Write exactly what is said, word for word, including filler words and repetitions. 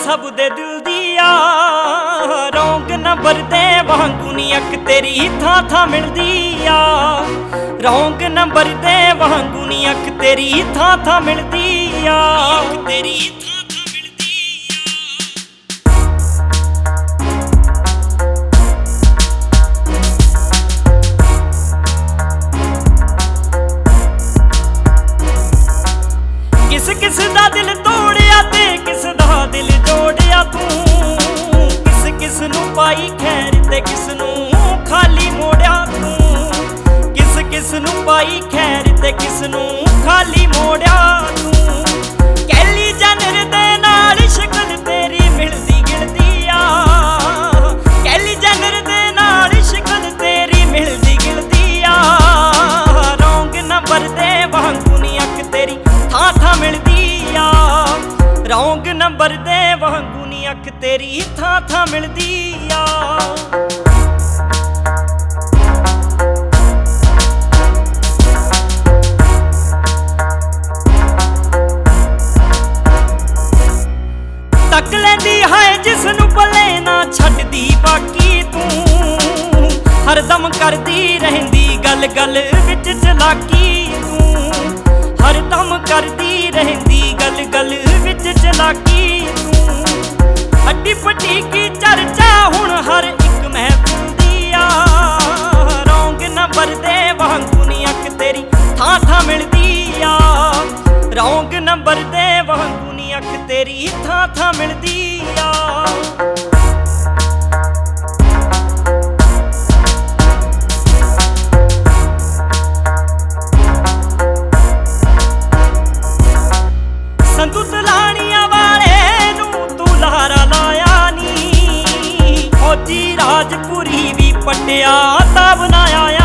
सब दे दिल दिया रौंग नंबर दे वांगू नी अख तेरी थां थां मिलदी आ रौंग नंबर दे वांगू नी अख तेरी थां थां मिलदी आ तेरी किस किस दा दिल तोड़िया ते किस दा दिल जोड़िया तू किस किस नू पाई खैर ते किस नू खाली मोड़िया तू किस किस नू पाई खैर ते किस नू खाली मोड़िया तू कैली जनर दे नाल शक्ल तेरी मिलदी गिलदी आ कैली जनर दे नाल शक्ल तेरी मिलदी गिलदी आ रौंग नंबर दे वांगू नी अख तेरी थां थां मिलदी आ रौंग नंबर दे वांगू नी अख तेरी थां थां मिलदी आ तक लैंदी है जिसनू भले ना छड्डदी बाकी तू हरदम करदी रहिंदी गल गल विच चलाकी तू हरदम करदी रहिंदी गल गल विच चलाकी तू हड्डी पट्टी की चर्चा हुण हर एक महफिल दी आ रौंग नंबर दे वांगू नी अख तेरी थां थां मिलदी आ रौंग नंबर दे वांगू नी अख तेरी थां थां मिलदी आ संतू तलाणिया वाले नू तू लहारा लाया नी फौजी राजपुरी भी पटिया ता बनाया